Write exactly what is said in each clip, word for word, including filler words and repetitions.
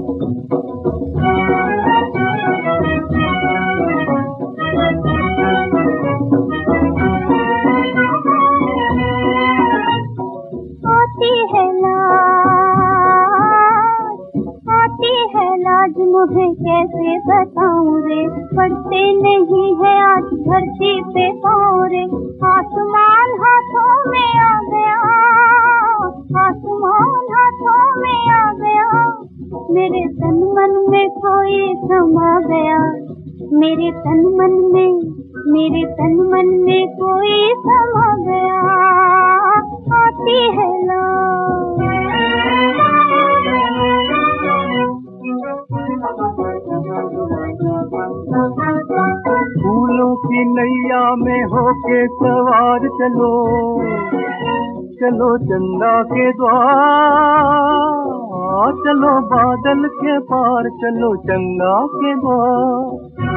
मुझे कैसे बताऊं रे, पढ़ते नहीं है आज धरती पे पाँव रे। आसमान हाथों में आ गया, आसमान हाथों में आ गया, मेरे तन मन में कोई समा गया, मेरे तन मन में, मेरे तन मन में कोई समा गया। आती है लौट फूलों की नैया में होके सवार चलो, चलो चंदा के द्वार, चलो बादल के पार, चलो चंदा के द्वार।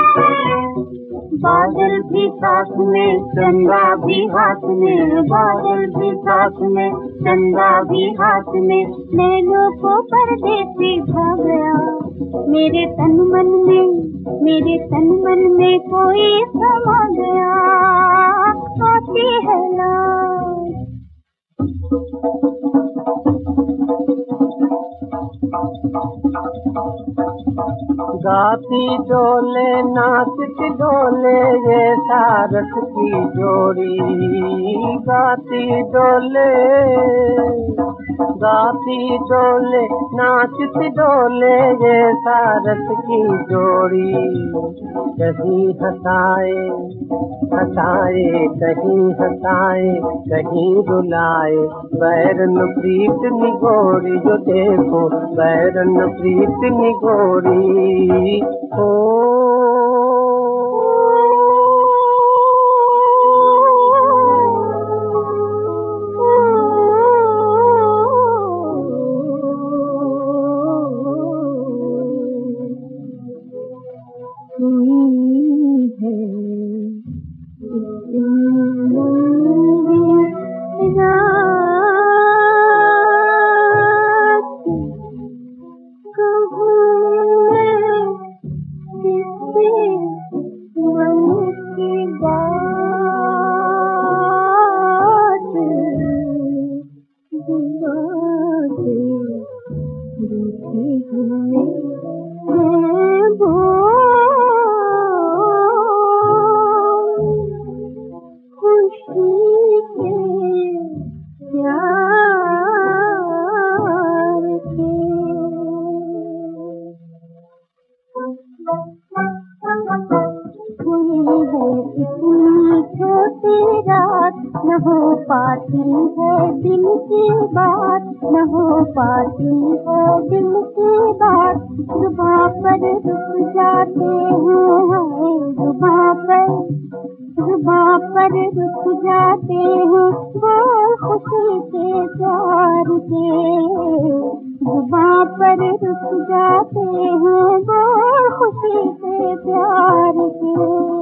बादल भी साथ में चंदा भी हाथ में, बादल भी साथ में चंदा भी हाथ में, नैनों को परदेसी भा गया, मेरे तन मन में, मेरे तन मन में कोई समा गया। आती है लौट गाती डोले नाचती डोले ये सारस की जोड़ी, गाती डोले गाती डोले नाचती डोले ये सारस की जोड़ी। कहीं हंसाए हंसाए कहीं हंसाए कहीं रुलाए, बैरन प्रीत निगोरी जो देखो, बैरन प्रीत निगोरी। ओ न हो पाती है दिल की बात, न हो पाती है दिल की बात, जुबां पर रुक जाते हैं, जुबां पर जुबां पर रुक जाते हैं, बोल खुशी के प्यार के, जुबां पर रुक जाते हैं, बोल खुशी के प्यार के।